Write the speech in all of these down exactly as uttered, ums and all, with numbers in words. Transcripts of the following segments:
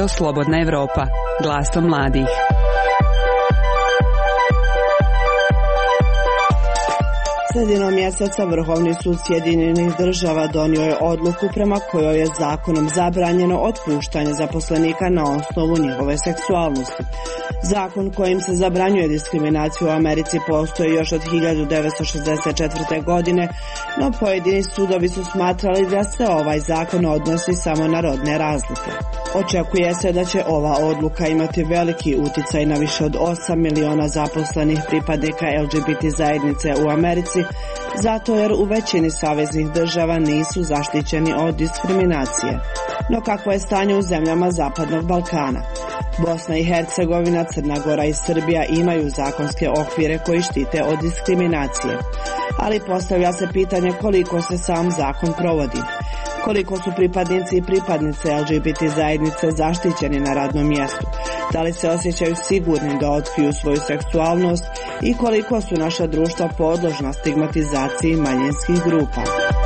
Radio Slobodna Evropa, glasom mladih. Sredinom mjeseca Vrhovni sud Sjedinjenih država donio je odluku prema kojoj je zakonom zabranjeno otpuštanje zaposlenika na osnovu njihove seksualnosti. Zakon kojim se zabranjuje diskriminaciju u Americi postoji još od hiljadu devetsto šezdeset četvrte. godine, no pojedini sudovi su smatrali da se ovaj zakon odnosi samo na rodne razlike. Očekuje se da će ova odluka imati veliki uticaj na više od osam miliona zaposlenih pripadnika L G B T zajednice u Americi, zato jer u većini saveznih država nisu zaštićeni od diskriminacije. No kakvo je stanje u zemljama Zapadnog Balkana? Bosna i Hercegovina, Crna Gora i Srbija imaju zakonske okvire koji štite od diskriminacije, ali postavlja se pitanje koliko se sam zakon provodi. Koliko su pripadnici i pripadnice L G B T zajednice zaštićeni na radnom mjestu? Da li se osjećaju sigurni da otkriju svoju seksualnost i koliko su naša društva podložna stigmatizaciji manjinskih grupa?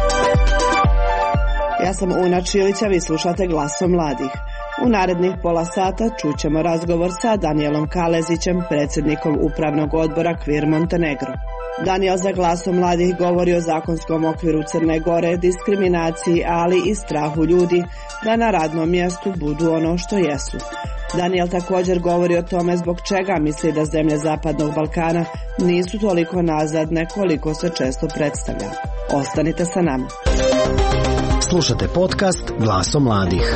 Ja sam Una Čilića, vi slušate Glasom mladih. U narednih pola sata čućemo razgovor sa Danielom Kalezićem, predsjednikom upravnog odbora Queer Montenegro. Daniel za Glasom mladih govori o zakonskom okviru Crne Gore, diskriminaciji, ali i strahu ljudi da na radnom mjestu budu ono što jesu. Daniel također govori o tome zbog čega misli da zemlje Zapadnog Balkana nisu toliko nazadne koliko se često predstavlja. Ostanite sa nama. Slušate podcast Glasom mladih.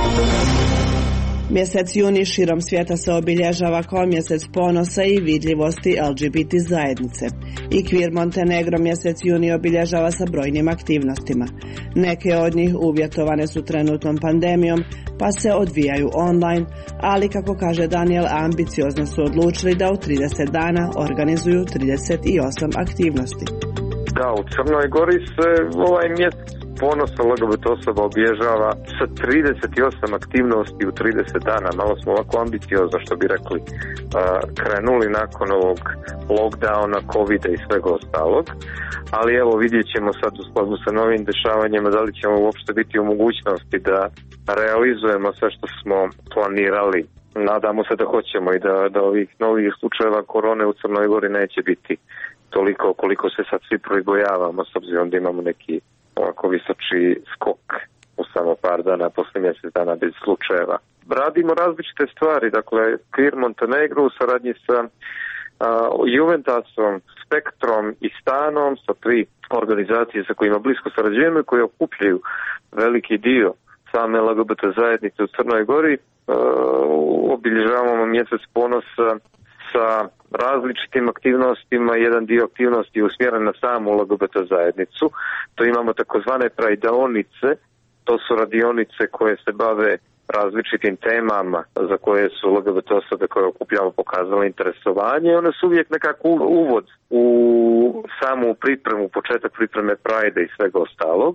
Mjesec juni širom svijeta se obilježava kao mjesec ponosa i vidljivosti L G B T zajednice. I Queer Montenegro mjesec juni obilježava sa brojnim aktivnostima. Neke od njih uvjetovane su trenutnom pandemijom, pa se odvijaju online, ali kako kaže Daniel, ambiciozno su odlučili da u trideset dana organizuju trideset osam aktivnosti. Da, u Crnoj Gori se ovaj mjesec ponosa L G B T osoba obilježava sa trideset osam aktivnosti u trideset dana. Malo smo ovako ambiciozno, što bi rekli, krenuli nakon ovog lockdowna, covida i svega ostalog. Ali evo, vidjet ćemo sad u skladu sa novim dešavanjima da li ćemo uopšte biti u mogućnosti da realizujemo sve što smo planirali. Nadamo se da hoćemo i da, da ovih novih slučajeva korone u Crnoj Gori neće biti toliko koliko se sad svi pribojavamo, s obzirom da imamo neki ovako visoči skok u samo par dana, posle mjesec dana bez slučajeva. Radimo različite stvari, dakle, Queer Montenegro u saradnji sa uh, Juventasom, Spektrom i Stanom, sa tri organizacije sa kojima blisko sarađujemo i koje okupljaju veliki dio same L G B T zajednice u Crnoj Gori. Uh, obilježavamo mjesec ponosa sa različitim aktivnostima. Jedan dio aktivnosti je usmjeren na samu L G B T zajednicu. To imamo takozvane prajdaonice, to su radionice koje se bave različitim temama za koje su L G B T osobe koje okupljamo pokazale interesovanje. One su uvijek nekako uvod u samu pripremu, početak pripreme Prajda i svega ostalog.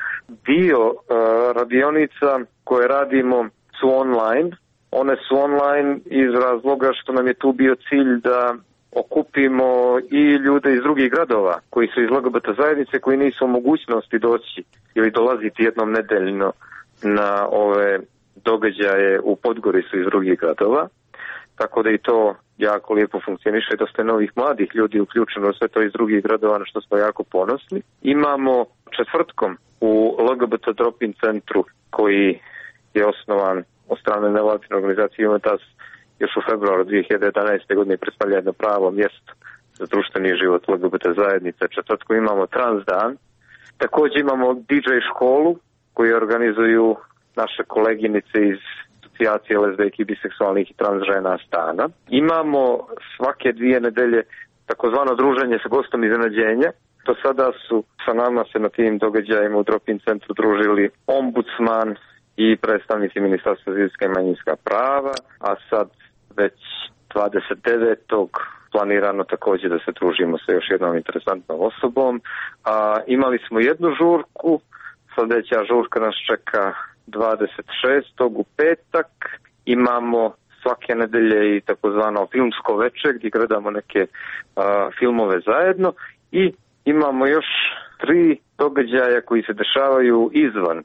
Dio uh, radionica koje radimo su online. One su online iz razloga što nam je tu bio cilj da okupimo i ljude iz drugih gradova koji su iz L G B T zajednice, koji nisu u mogućnosti doći ili dolaziti jednom nedeljno na ove događaje u Podgori, su iz drugih gradova. Tako da i to jako lijepo funkcioniše, dosta je novih mladih ljudi uključeno u sve to iz drugih gradova, na što smo jako ponosni. Imamo četvrtkom u L G B T drop-in centru koji je osnovan od strane nevladine organizacije Juventas još u februaru dvije hiljade jedanaeste. godine, predstavlja jedno pravo mjesto za društveni život L G B T zajednice. Četvrtkom imamo Trans dan. Također imamo D J školu koju organizuju naše koleginice iz asocijacije lezbijskih, biseksualnih i trans žena Stana. Imamo svake dvije nedelje takozvano druženje sa gostom iznenađenja. Do sada su sa nama se na tim događajima u drop-in centru družili ombudsman i predstavnici Ministarstva za ljudska i manjinska prava, a sad već dvadeset devetog planirano također da se družimo sa još jednom interesantnom osobom. A, imali smo jednu žurku, sljedeća žurka nas čeka dvadeset šestog u petak. Imamo svake nedelje i takozvano filmsko večer gdje gledamo neke a, filmove zajedno i imamo još tri događaja koji se dešavaju izvan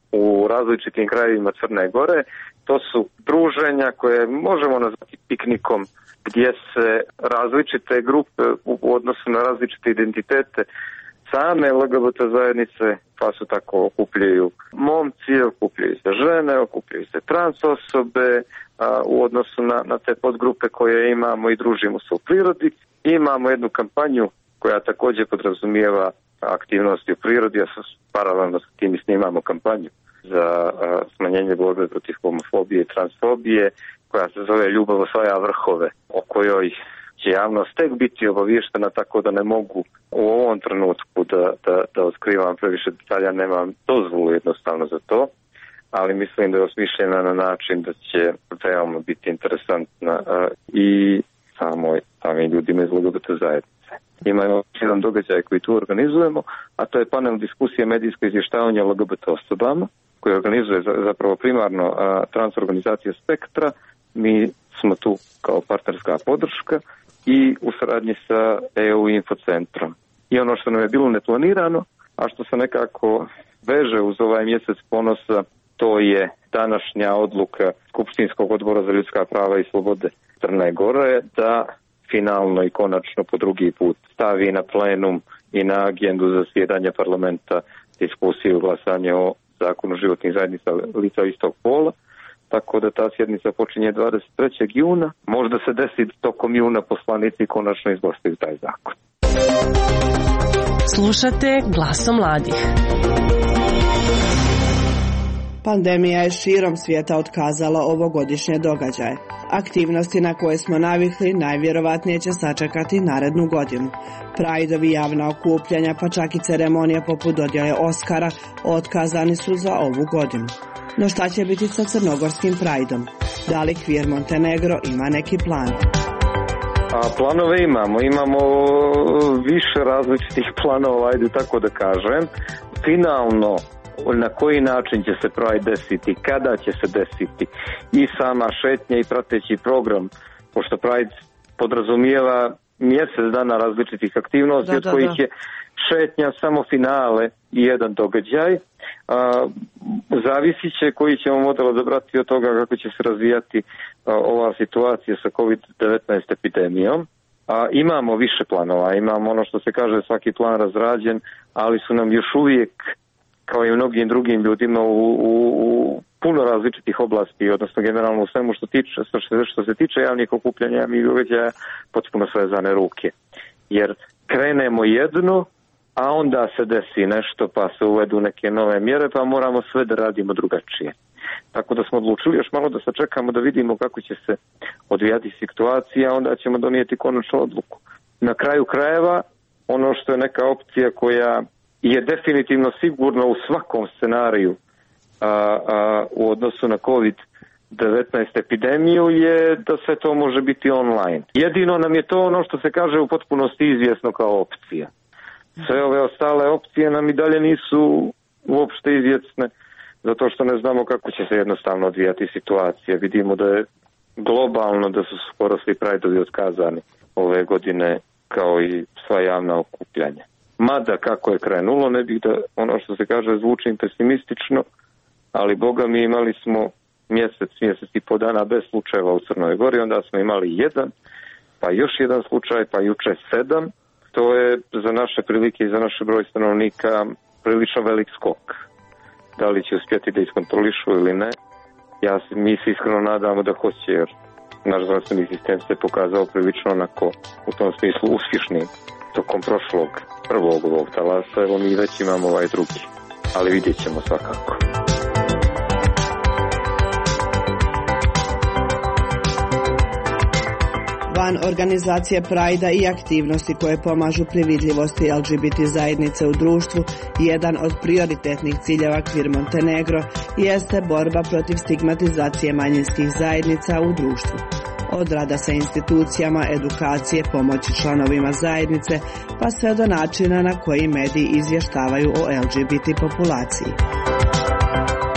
u različitim krajevima Crne Gore. To su druženja koje možemo nazvati piknikom, gdje se različite grupe u odnosu na različite identitete same L G B T zajednice, pa su tako okupljaju momci, okupljaju se žene, okupljaju se trans osobe a, u odnosu na, na te podgrupe koje imamo i družimo se u prirodi. Imamo jednu kampanju koja također podrazumijeva aktivnosti u prirodi, a paralelno s tim i snimamo kampanju za a, smanjenje borbe protiv homofobije i transfobije, koja se zove Ljubav osvaja vrhove, o kojoj će javnost tek biti obavještena, tako da ne mogu u ovom trenutku da, da, da otkrivam previše detalja, nemam dozvolu jednostavno za to, ali mislim da je osmišljena na način da će veoma biti interesantna a, i samoj, samim ljudima iz L G B T zajednice. Imamo jedan događaj koji tu organizujemo, a to je panel diskusije medijsko izvještavanje L G B T osobama, koji organizuje zapravo primarno a, transorganizacija Spektra. Mi smo tu kao partnerska podrška i u saradnji sa E U Infocentrom. I ono što nam je bilo neplanirano, a što se nekako veže uz ovaj mjesec ponosa, to je današnja odluka Skupštinskog odbora za ljudska prava i slobode Crne Gore da finalno i konačno po drugi put stavi na plenum i na agendu zasjedanja parlamenta diskusiju glasanje o zakonu životnih zajednica lica istog pola. Tako da ta sjednica počinje dvadeset trećeg juna. Možda se desi tokom juna poslanici konačno izglasaju taj zakon. Slušate Glasom mladih. Pandemija je širom svijeta otkazala ovogodišnje događaje. Aktivnosti na koje smo navikli najvjerovatnije će sačekati narednu godinu. Prideovi, javna okupljanja, pa čak i ceremonije poput dodjele Oskara otkazani su za ovu godinu. No šta će biti sa crnogorskim Prideom? Da li Queer Montenegro ima neki plan? A planove imamo, imamo više različitih planova, ajde tako da kažem. Finalno, na koji način će se Pride desiti, kada će se desiti i sama šetnja i prateći program, pošto Pride podrazumijeva mjesec dana različitih aktivnosti, da, od da, kojih da. je šetnja samo finale i jedan događaj. A, zavisit će koji ćemo model odabrati od toga kako će se razvijati a, ova situacija sa kovid devetnaest epidemijom. A, imamo više planova, imamo ono što se kaže svaki plan razrađen, ali su nam još uvijek kao i mnogim drugim ljudima u, u, u puno različitih oblasti, odnosno generalno u svemu što, tiče, što, što se tiče javnih okupljanja i događaja, potpuno svezane ruke. Jer krenemo jedno, a onda se desi nešto pa se uvedu neke nove mjere, pa moramo sve da radimo drugačije. Tako da smo odlučili još malo da sačekamo da vidimo kako će se odvijati situacija, onda ćemo donijeti konačnu odluku. Na kraju krajeva, ono što je neka opcija koja je definitivno sigurno u svakom scenariju a, a, u odnosu na kovid devetnaest epidemiju je da sve to može biti online. Jedino nam je to ono što se kaže u potpunosti izvjesno kao opcija. Sve ove ostale opcije nam i dalje nisu uopšte izvjesne, zato što ne znamo kako će se jednostavno odvijati situacija. Vidimo da je globalno da su skoro svi Prideovi otkazani ove godine, kao i sva javna okupljanja. Mada kako je krenulo, ne bih da ono što se kaže zvučim pesimistično, ali boga mi imali smo mjesec, mjesec i po dana bez slučajeva u Crnoj Gori, onda smo imali jedan, pa još jedan slučaj, pa juče sedam. To je za naše prilike i za naš broj stanovnika prilično velik skok. Da li će uspjeti da iskontrolišu ili ne, ja, mi se iskreno nadamo da hoće, jer naš zdravstveni sistem se pokazao prilično onako u tom smislu uspješnim tokom prošlog prvog ovog talasa. Evo mi već imamo ovaj drugi, ali vidjet ćemo svakako. Van organizacije Pride-a i aktivnosti koje pomažu pri vidljivosti L G B T zajednice u društvu, jedan od prioritetnih ciljeva Queer Montenegro jeste borba protiv stigmatizacije manjinskih zajednica u društvu. Od rada sa institucijama, edukacije, pomoći članovima zajednice, pa sve do načina na koji mediji izvještavaju o L G B T populaciji.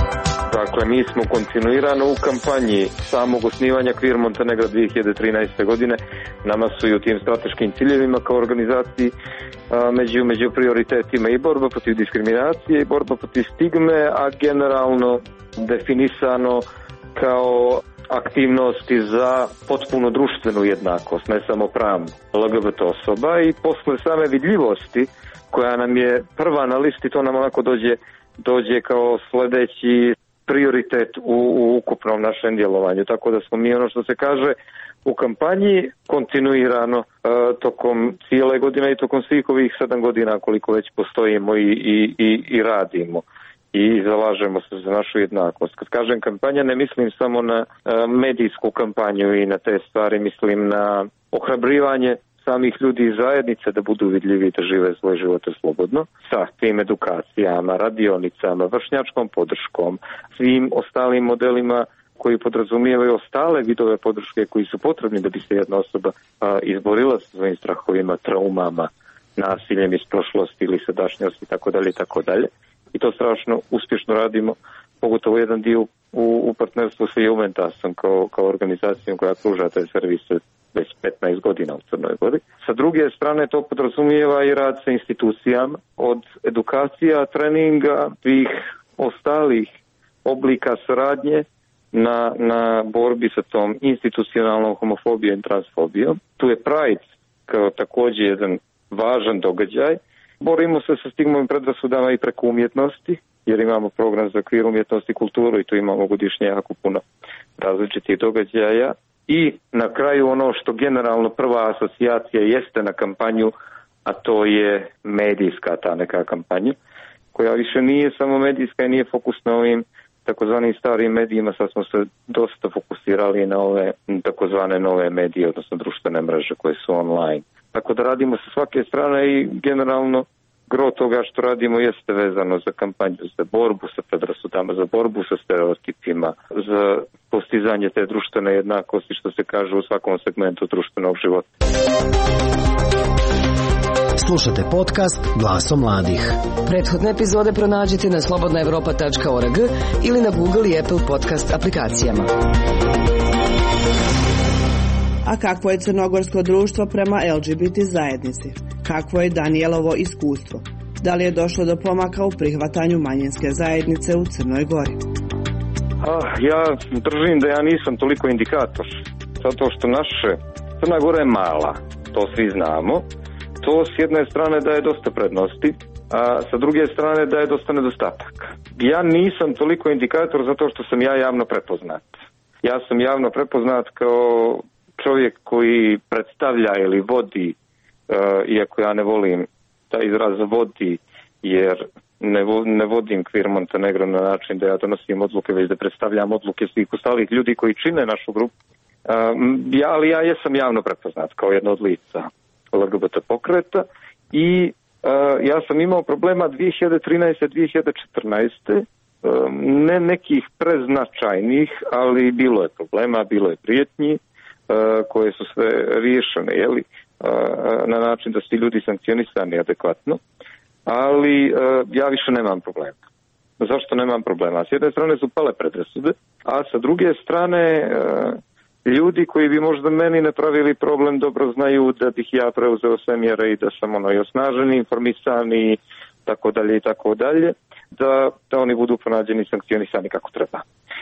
Dakle, mi smo kontinuirano u kampanji samog osnivanja Queer Montenegro dvije hiljade trinaeste. godine. Nama su i u tim strateškim ciljevima kao organizaciji a, među, među prioritetima i borba protiv diskriminacije i borba protiv stigme, a generalno definisano kao aktivnosti za potpuno društvenu jednakost, ne samo pravnu L G B T osoba, i posle same vidljivosti koja nam je prva na listi, to nam onako dođe, dođe kao sledeći prioritet u, u ukupnom našem djelovanju. Tako da smo mi, ono što se kaže, u kampanji kontinuirano e, tokom cijele godine i tokom svih ovih sedam godina koliko već postojimo i, i, i, i radimo i zalažemo se za našu jednakost. Kad kažem kampanja, ne mislim samo na e, medijsku kampanju i na te stvari, mislim na ohrabrivanje samih ljudi iz zajednice da budu vidljivi i da žive svoje živote slobodno, sa tim edukacijama, radionicama, vršnjačkom podrškom, svim ostalim modelima koji podrazumijevaju ostale vidove podrške koji su potrebni da bi se jedna osoba a, izborila sa svojim strahovima, traumama, nasiljem iz prošlosti ili sadašnjosti, tako dalje i tako dalje. I to strašno uspješno radimo, pogotovo jedan dio u, u partnerstvu sa Juventasom kao, kao organizacijom koja pruža te servise već petnaest godina u Crnoj Gori. Sa druge strane to podrazumijeva i rad sa institucijama, od edukacija, treninga, svih ostalih oblika saradnje na, na borbi sa tom institucionalnom homofobijom i transfobijom. Tu je Pride kao također jedan važan događaj. Borimo se sa stigmom i predrasudama i preko umjetnosti, jer imamo program za queer umjetnost i kulturu i tu imamo godišnje jako puno različitih događaja. I na kraju ono što generalno prva asocijacija jeste na kampanju, a to je medijska ta neka kampanja, koja više nije samo medijska i nije fokus na ovim takozvanim starim medijima, sad smo se dosta fokusirali na ove takozvane nove medije, odnosno društvene mreže koje su online. Tako da radimo sa svake strane i generalno gro toga što radimo jeste vezano za kampanju, za borbu sa predrasudama, za borbu sa stereotipima, za postizanje te društvene jednakosti, što se kaže u svakom segmentu društvenog života. Slušate podcast Glasom mladih. Prethodne epizode pronađite na slobodna evropa tačka org ili na Google i Apple podcast aplikacijama. A kakvo je crnogorsko društvo prema L G B T zajednici? Kakvo je Danielovo iskustvo? Da li je došlo do pomaka u prihvatanju manjinske zajednice u Crnoj Gori? Ah, ja držim da ja nisam toliko indikator, zato što naše Crna Gora je mala, to svi znamo. To s jedne strane daje dosta prednosti, a sa druge strane daje dosta nedostataka. Ja nisam toliko indikator zato što sam ja javno prepoznat. Ja sam javno prepoznat kao čovjek koji predstavlja ili vodi, uh, iako ja ne volim taj izraz vodi, jer ne, vo, ne vodim Queer Montenegro na način da ja donosim odluke, već da predstavljam odluke svih ostalih ljudi koji čine našu grupu. Uh, ja, ali ja jesam javno prepoznat kao jedno od lica L G B T pokreta i uh, ja sam imao problema dvije hiljade trinaeste. dvije hiljade četrnaeste. Um, ne nekih preznačajnih, ali bilo je problema, bilo je prijetnji uh, koje su sve riješene, jeli, uh, na način da svi ljudi sankcionisani adekvatno, ali uh, ja više nemam problema. Zašto nemam problema? S jedne strane su pale predrasude, a sa druge strane uh, ljudi koji bi možda meni napravili problem dobro znaju da bih ja preuzeo sve mjere i da sam ono i osnaženi, informisani, tako dalje i tako dalje, da, da oni budu pronađeni i sankcionisani kako treba.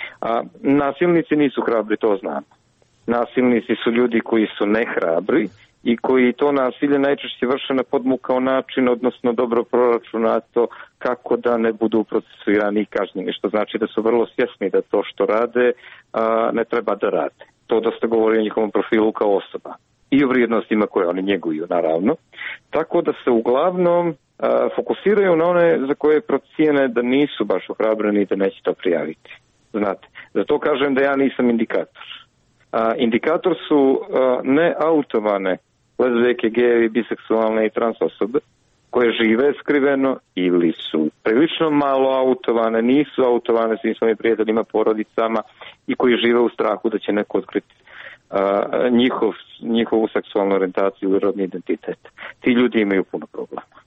A nasilnici nisu hrabri, to znam. Nasilnici su ljudi koji su nehrabri i koji to nasilje najčešće vrše na podmukao način, odnosno dobro proračunato kako da ne budu procesuirani i kažnjeni, što znači da su vrlo svjesni da to što rade a, ne treba da rade. To dosta govori o njihovom profilu kao osoba i o vrijednostima koje oni njeguju, naravno. Tako da se uglavnom a, fokusiraju na one za koje procijene da nisu baš ohrabreni i da neće to prijaviti. Znate, zato kažem da ja nisam indikator. A, indikator su a, neautovane lezbijke, gejevi, biseksualne i trans osobe koje žive skriveno ili su prilično malo autovane, nisu autovane svim svojim prijateljima, porodicama i koji žive u strahu da će neko otkriti uh, njihov, njihovu seksualnu orijentaciju i rodni identitet. Ti ljudi imaju puno problema.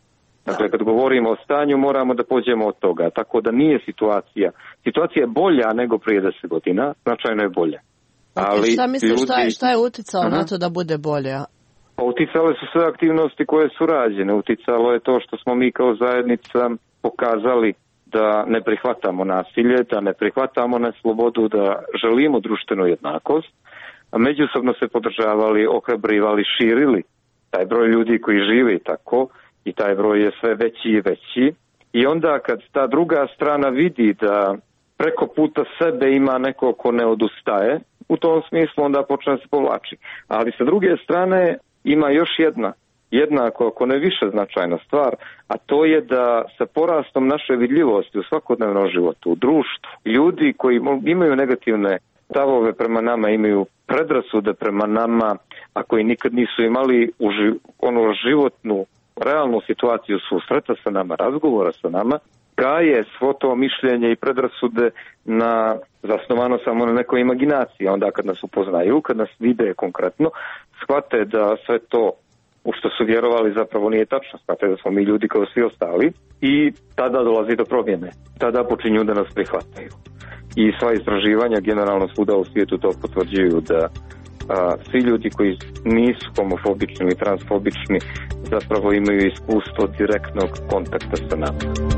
Dakle, kad govorimo o stanju, moramo da pođemo od toga. Tako da nije situacija. Situacija je bolja nego prije deset godina, značajno je bolja. Ali šta misliš, ljudi... šta, je, šta je uticalo uh-huh. na to da bude bolje? Pa uticale su sve aktivnosti koje su rađene. Uticalo je to što smo mi kao zajednica pokazali da ne prihvatamo nasilje, da ne prihvatamo neslobodu, da želimo društvenu jednakost, a međusobno se podržavali, ohrabrivali, širili taj broj ljudi koji žive i tako, i taj broj je sve veći i veći. I onda kad ta druga strana vidi da preko puta sebe ima neko ko ne odustaje, u tom smislu onda počne se povlači. Ali sa druge strane ima još jedna, jednako ako ne više značajna stvar, a to je da sa porastom naše vidljivosti u svakodnevnom životu, u društvu, ljudi koji imaju negativne stavove prema nama, imaju predrasude prema nama, a koji nikad nisu imali u ži, ono životnu, realnu situaciju susreta sa nama, razgovora sa nama, gaje svo to mišljenje i predrasude na zasnovano samo na nekoj imaginaciji. Onda kad nas upoznaju, kad nas vide konkretno, shvate da sve to u što su vjerovali zapravo nije tačno, shvate da smo mi ljudi kao svi ostali i tada dolazi do promjene. Tada počinju da nas prihvataju. I sva istraživanja generalno svuda u svijetu to potvrđuju da a, svi ljudi koji nisu homofobični i transfobični zapravo imaju iskustvo direktnog kontakta sa nama.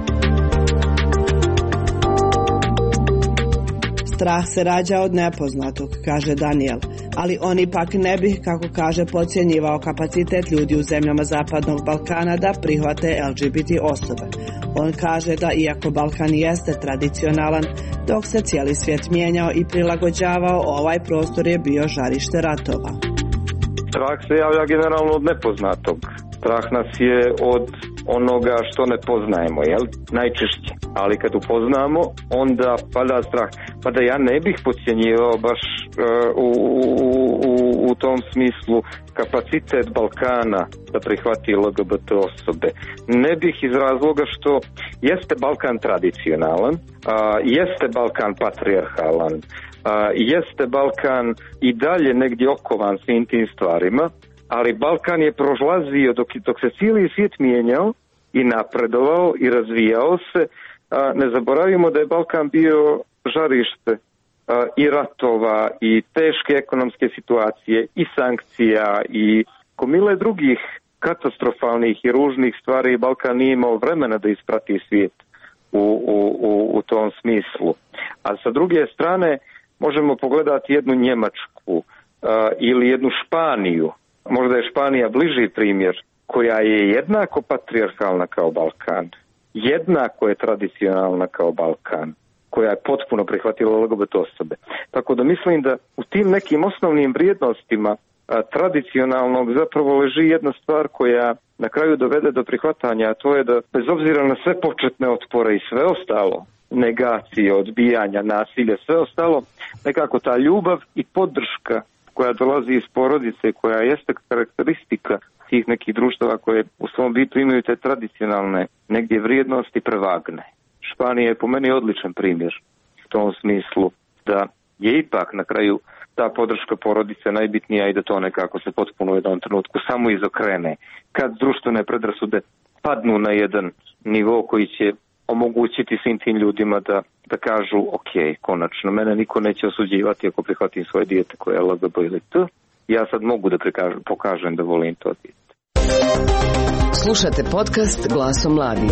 Strah se rađa od nepoznatog, kaže Daniel, ali on ipak ne bi, kako kaže, podcjenjivao kapacitet ljudi u zemljama Zapadnog Balkana da prihvate L G B T osobe. On kaže da iako Balkan jeste tradicionalan, dok se cijeli svijet mijenjao i prilagođavao, ovaj prostor je bio žarište ratova. Strah se javlja generalno od nepoznatog. Strah nas je od onoga što ne poznajemo, jel? Najčešće. Ali kad upoznamo, onda pada strah. Pa da ja ne bih podcjenjivao baš uh, u, u, u tom smislu kapacitet Balkana da prihvati L G B T osobe. Ne bih iz razloga što jeste Balkan tradicionalan, uh, jeste Balkan patrijarhalan, uh, jeste Balkan i dalje negdje okovan svim tim stvarima, ali Balkan je prožlazio dok, dok se cijeli svijet mijenjao i napredovao i razvijao se. A, ne zaboravimo da je Balkan bio žarište a, i ratova i teške ekonomske situacije i sankcija i gomile drugih katastrofalnih i ružnih stvari. Balkan nije imao vremena da isprati svijet u, u, u, u tom smislu. A sa druge strane možemo pogledati jednu Njemačku a, ili jednu Španiju. Možda je Španija bliži primjer, koja je jednako patrijarhalna kao Balkan, jednako je tradicionalna kao Balkan, koja je potpuno prihvatila L G B T osobe. Tako da mislim da u tim nekim osnovnim vrijednostima a, tradicionalnog zapravo leži jedna stvar koja na kraju dovede do prihvatanja, a to je da bez obzira na sve početne otpore i sve ostalo, negacije, odbijanja, nasilje, sve ostalo, nekako ta ljubav i podrška koja dolazi iz porodice, koja jeste karakteristika tih nekih društava koje u svom bitu imaju te tradicionalne negdje vrijednosti prevagne. Španija je po meni odličan primjer u tom smislu da je ipak na kraju ta podrška porodice najbitnija i da to nekako se potpuno u jednom trenutku samo izokrene. Kad društvene predrasude padnu na jedan nivo koji će omogućiti svim tim ljudima da, da kažu ok, konačno, mene niko neće osuđivati ako prihvatim svoje dijete koje je L G B T ili T. Ja sad mogu da prikažem, pokažem da volim to dijete. Slušate podcast Glasom mladih.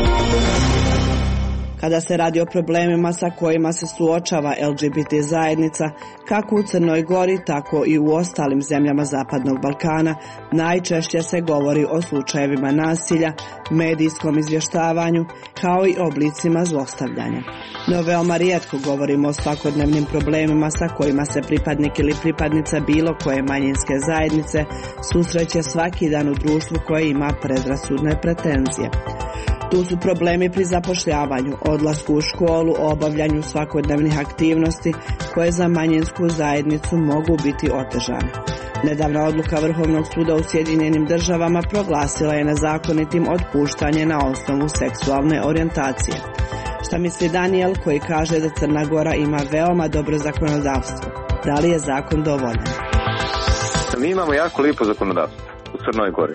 Kada se radi o problemima sa kojima se suočava L G B T zajednica, kako u Crnoj Gori, tako i u ostalim zemljama Zapadnog Balkana, najčešće se govori o slučajevima nasilja, medijskom izvještavanju, kao i oblicima zlostavljanja. No veoma rijetko govorimo o svakodnevnim problemima sa kojima se pripadnik ili pripadnica bilo koje manjinske zajednice susreće svaki dan u društvu koje ima predrasudne pretenzije. Tu su problemi pri zapošljavanju, odlasku u školu, obavljanju svakodnevnih aktivnosti koje za manjinsku zajednicu mogu biti otežane. Nedavna odluka Vrhovnog suda u Sjedinjenim Državama proglasila je nezakonitim otpuštanje na osnovu seksualne orijentacije. Šta misli Daniel koji kaže da Crna Gora ima veoma dobro zakonodavstvo? Da li je zakon dovoljan? Mi imamo jako lijepo zakonodavstvo u Crnoj Gori.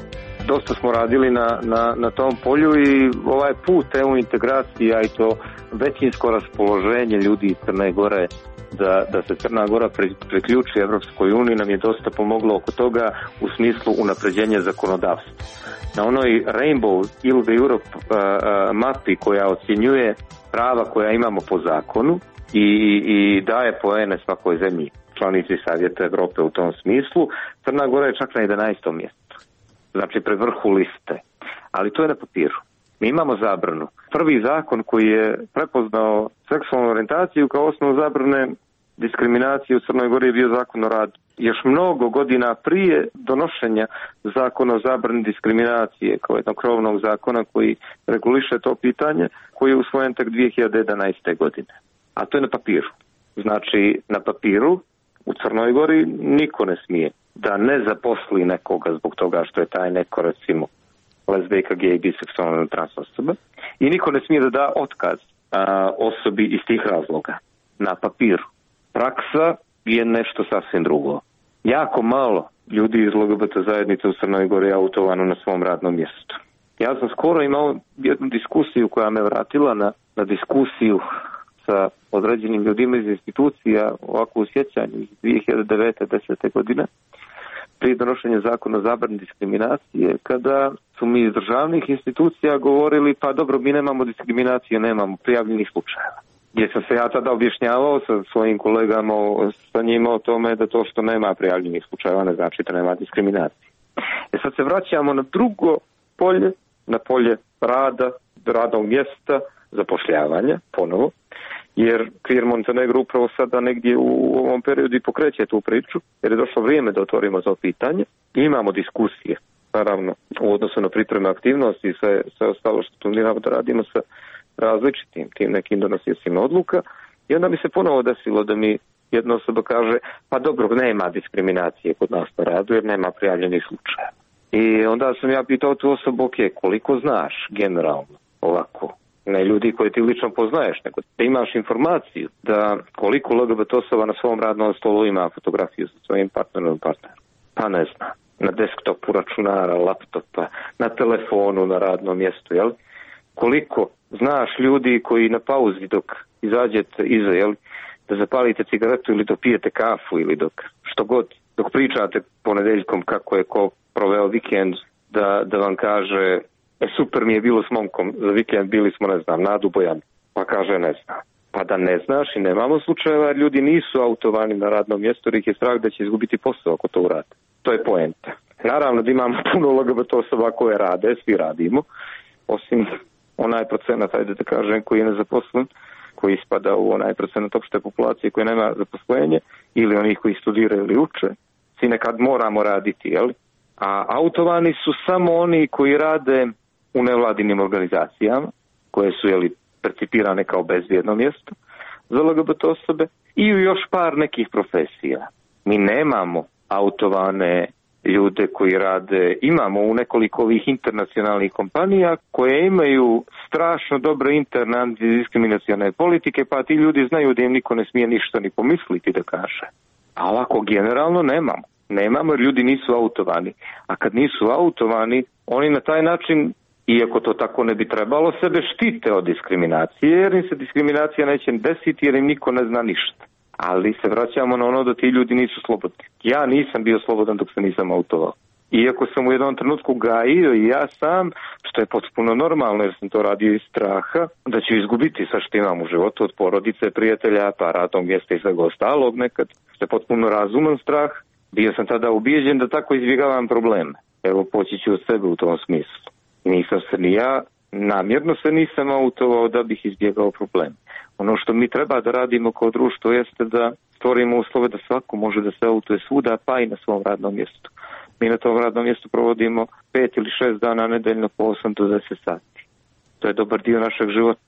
dosta smo radili na, na, na tom polju i ovaj put E U integracija i to većinsko raspoloženje ljudi iz Crne Gore da, da se Crna Gora priključi Evropskoj uniji nam je dosta pomoglo oko toga u smislu unapređenja zakonodavstva. Na onoj Rainbow ili the Europe uh, uh, mapi koja ocjenjuje prava koja imamo po zakonu i, i daje poene svakoj zemlji članici Savjeta Evrope u tom smislu, Crna Gora je čak na jedanaestom mjestu. Znači pri vrhu liste. Ali to je na papiru. Mi imamo zabranu. Prvi zakon koji je prepoznao seksualnu orijentaciju kao osnovu zabrane diskriminacije u Crnoj Gori je bio zakon o radu. Još mnogo godina prije donošenja zakona o zabrani diskriminacije kao jednog krovnog zakona koji reguliše to pitanje, koji je usvojen tek dvije hiljade jedanaeste. godine. A to je na papiru. Znači na papiru u Crnoj Gori niko ne smije da ne zaposli nekoga zbog toga što je taj neko recimo lezbejka, gej, biseksualna ili trans osoba i niko ne smije da da otkaz a, osobi iz tih razloga na papiru. Praksa je nešto sasvim drugo. Jako malo ljudi iz L G B T zajednice u Crnoj Gori je autovano na svom radnom mjestu. Ja sam skoro imao jednu diskusiju koja me vratila na, na diskusiju sa određenim ljudima iz institucija ovako u sjećanju iz dvije hiljade devete. desete. godine prije donošenja zakona o zabrani diskriminacije, kada su mi iz državnih institucija govorili pa dobro, mi nemamo diskriminacije, nemamo prijavljenih slučajeva. Gdje sam se ja tada objašnjavao sa svojim kolegama, sa njima o tome da to što nema prijavljenih slučajeva ne znači da nema diskriminacije. E sad se vraćamo na drugo polje, na polje rada, radnog mjesta, zapošljavanja, ponovo, jer Queer Montenegro upravo sada negdje u ovom periodu i pokreće tu priču, jer je došlo vrijeme da otvorimo to pitanje. I imamo diskusije, naravno, u odnosu na pripreme aktivnosti i sve, sve ostalo što planiramo da radimo sa različitim tim nekim donosiocima odluka. I onda mi se ponovo desilo da mi jedna osoba kaže, pa dobro, nema diskriminacije kod nas na radu jer nema prijavljenih slučaja. I onda sam ja pitao tu osobu, ok, koliko znaš generalno ovako, ne ljudi koje ti lično poznaješ, nego da imaš informaciju da koliko L G B T osoba na svom radnom stolu ima fotografiju sa svojim partnerom i partnerom. Pa ne zna. Na desktopu računara, laptopa, na telefonu, na radnom mjestu, jel? Koliko znaš ljudi koji na pauzi dok izađete iza, jel, da zapalite cigaretu ili dok pijete kafu ili dok što god, dok pričate ponedeljkom kako je ko proveo vikend, da, da vam kaže e super mi je bilo s momkom, za vikend bili smo, ne znam, na Dubojani, pa kaže ne znam. Pa da ne znaš i nemamo slučajeva jer ljudi nisu autovani na radnom mjestu jer ih je strah da će izgubiti posao ako to urade. To je poenta. Naravno da imamo puno L G B T osoba koje rade, svi radimo, osim onaj procenat, ajde da kažem, koji je nezaposlen, koji spada u onaj procenat opšte populacije koji nema zaposlenje, ili onih koji studiraju ili uče, svi nekad moramo raditi, jel? A autovani su samo oni koji rade u nevladinim organizacijama, koje su, jeli, percipirane kao bezbjedno mjesto za L G B T osobe, i u još par nekih profesija. Mi nemamo autovane ljude koji rade, imamo u nekoliko ovih internacionalnih kompanija koje imaju strašno dobre interne antidiskriminacione politike, pa ti ljudi znaju da im niko ne smije ništa ni pomisliti da kaže. A ovako generalno nemamo. Nemamo jer ljudi nisu autovani. A kad nisu autovani, oni na taj način, iako to tako ne bi trebalo, sebe štite od diskriminacije, jer im se diskriminacija neće desiti jer im niko ne zna ništa. Ali se vraćamo na ono da ti ljudi nisu slobodni. Ja nisam bio slobodan dok se nisam autovao. Iako sam u jednom trenutku gajio i ja sam, što je potpuno normalno jer sam to radio iz straha, da ću izgubiti sa što imam u životu od porodice, prijatelja, pa radnog mjesta i svega ostalog nekad. Što je potpuno razuman strah. Bio sam tada ubijeđen da tako izbjegavam probleme. Evo, poći ću od sebe u tom smislu. Nisam se ni ja, namjerno se nisam autovao da bih izbjegao problem. Ono što mi treba da radimo kao društvo jeste da stvorimo uslove da svako može da se autuje svuda, pa i na svom radnom mjestu. Mi na tom radnom mjestu provodimo pet ili šest dana nedeljno po osam do deset sati. To je dobar dio našeg života.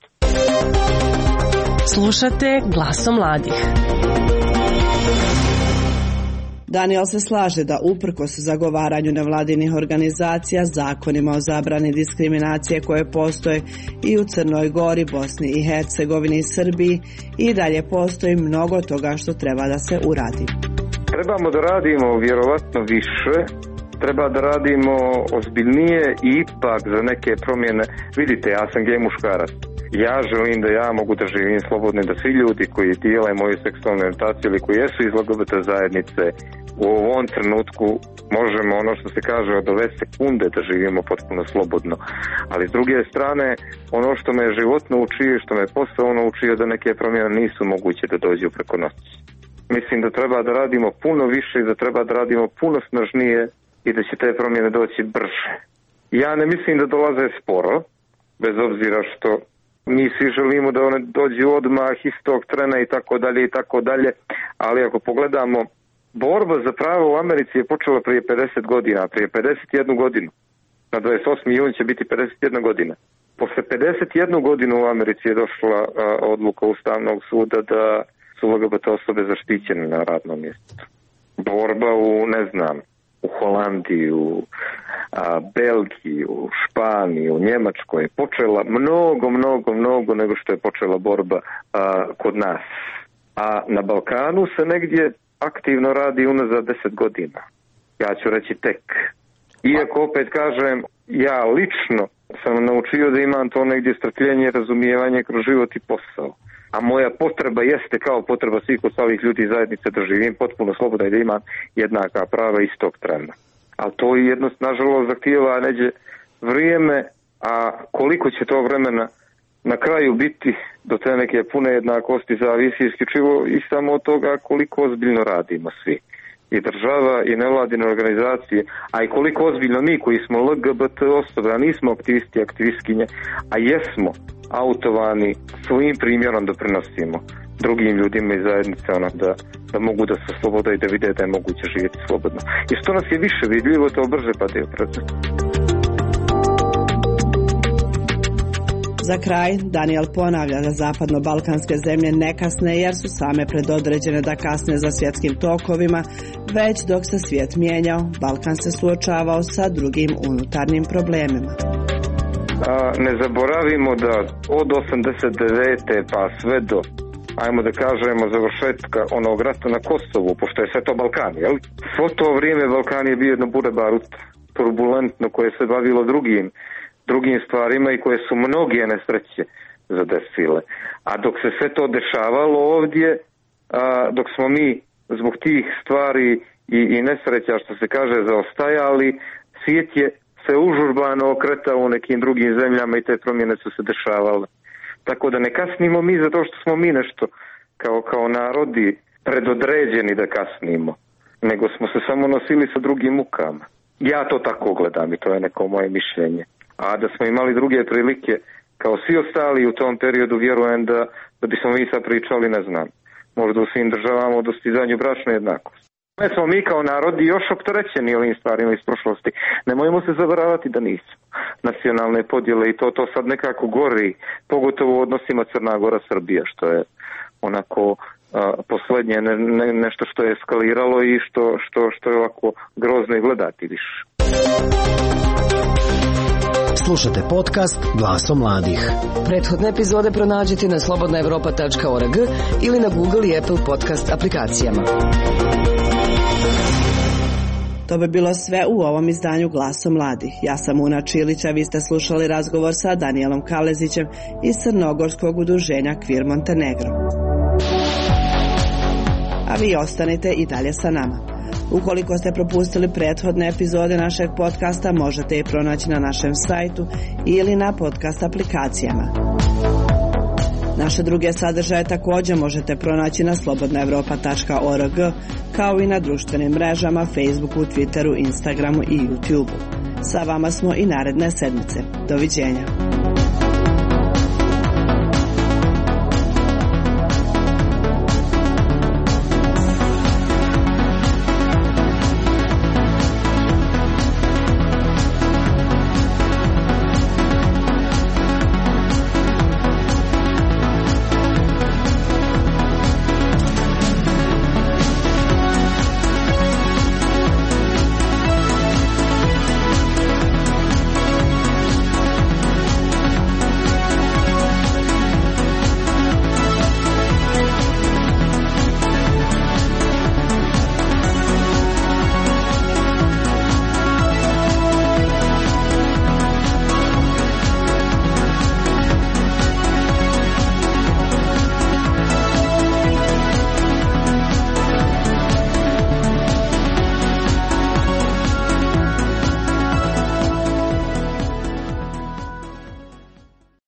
Slušate Glasom mladih. Daniel se slaže da uprkos zagovaranju nevladinih organizacija, zakonima o zabrani diskriminacije koje postoje i u Crnoj Gori, Bosni i Hercegovini i Srbiji, i dalje postoji mnogo toga što treba da se uradi. Trebamo da radimo vjerovatno više treba da radimo ozbiljnije i ipak za neke promjene. Vidite, ja sam gej muškarac. Ja želim da ja mogu da živim slobodno, da svi ljudi koji dijele moju seksualnu orijentaciju ili koji jesu iz L G B T zajednice u ovom trenutku možemo, ono što se kaže, od ove sekunde da živimo potpuno slobodno. Ali s druge strane, ono što me život naučio, što me posao naučio, da neke promjene nisu moguće da dođu preko noći. Mislim da treba da radimo puno više i da treba da radimo puno snažnije i da će te promjene doći brže. Ja ne mislim da dolaze sporo, bez obzira što mi svi želimo da one dođu odmah istog trena i tako dalje i tako dalje, ali ako pogledamo, borba za pravo u Americi je počela prije pedeset godina, prije pedeset jednu godinu. Na dvadeset osmi jun će biti pedeset jedna godina. Posle pedeset jednu godinu u Americi je došla a, odluka Ustavnog suda da su L G B T osobe zaštićene na radnom mjestu. Borba u, ne znam, u Holandiji, u a, Belgiji, u Španiji, u Njemačkoj je počela mnogo, mnogo, mnogo nego što je počela borba a, kod nas. A na Balkanu se negdje aktivno radi unazad deset godina. Ja ću reći tek. Iako opet kažem, ja lično sam naučio da imam to negdje strpljenje i razumijevanje kroz život i posao. A moja potreba jeste kao potreba svih ostalih ljudi iz zajednice da živim potpuno slobodno i da imam jednaka prava istog trena. Ali to jednostavno, nažalost, zahtijeva neđe vrijeme, a koliko će to vremena na kraju biti do te neke pune jednakosti zavisi isključivo i samo od toga koliko ozbiljno radimo svi. I država i nevladine organizacije, a i koliko ozbiljno mi koji smo L G B T osobe, a nismo aktivisti i aktivistkinje, a jesmo autovani, svojim primjerom doprinosimo drugim ljudima iz zajednice ono, da, da mogu da se slobode i da vide da je moguće živjeti slobodno. I što nas je više vidljivo, to brže padaju proces. Za kraj, Daniel ponavlja da zapadno-balkanske zemlje ne kasne jer su same predodređene da kasne za svjetskim tokovima, već dok se svijet mijenjao, Balkan se suočavao sa drugim unutarnjim problemima. A, ne zaboravimo da od osamdeset devete pa sve do, ajmo da kažemo, završetka onog rata na Kosovu, pošto je sve to Balkan, jel? Svo to vrijeme Balkan je bio jedno burebarut, turbulentno, koje se bavilo drugim drugim stvarima i koje su mnoge nesreće zadesile. A dok se sve to dešavalo ovdje, a, dok smo mi zbog tih stvari i, i nesreća, što se kaže, zaostajali, svijet je se užurbano okretao u nekim drugim zemljama i te promjene su se dešavale. Tako da ne kasnimo mi zato što smo mi nešto kao, kao narodi predodređeni da kasnimo, nego smo se samo nosili sa drugim mukama. Ja to tako gledam i to je neko moje mišljenje. A da smo imali druge prilike kao svi ostali u tom periodu, vjerujem da, da bismo mi sad pričali, ne znam, možda u svim državama o dostizanju bračne jednakosti. Ne smo mi kao narodi još opterećeni ovim stvarima iz prošlosti. Nemojmo se zaboravati da nismo. Nacionalne podjele i to, to sad nekako gori, pogotovo u odnosima Crna Gora-Srbija, što je onako a, posljednje ne, ne, nešto što je eskaliralo i što, što, što je ovako grozno i gledati više. Slušajte podcast Glasom mladih. Prethodne epizode pronađite na slobodna evropa tačka org ili na Google i Apple podcast aplikacijama. To bi bilo sve u ovom izdanju Glasom mladih. Ja sam Una Čilić, a vi ste slušali razgovor sa Danielom Kalezićem iz Crnogorskog udruženja Queer Montenegro. A vi ostanite i dalje sa nama. Ukoliko ste propustili prethodne epizode našeg podcasta, možete ih pronaći na našem sajtu ili na podcast aplikacijama. Naše druge sadržaje također možete pronaći na slobodna evropa tačka org, kao i na društvenim mrežama Facebooku, Twitteru, Instagramu i YouTubeu. Sa vama smo i naredne sedmice. Doviđenja.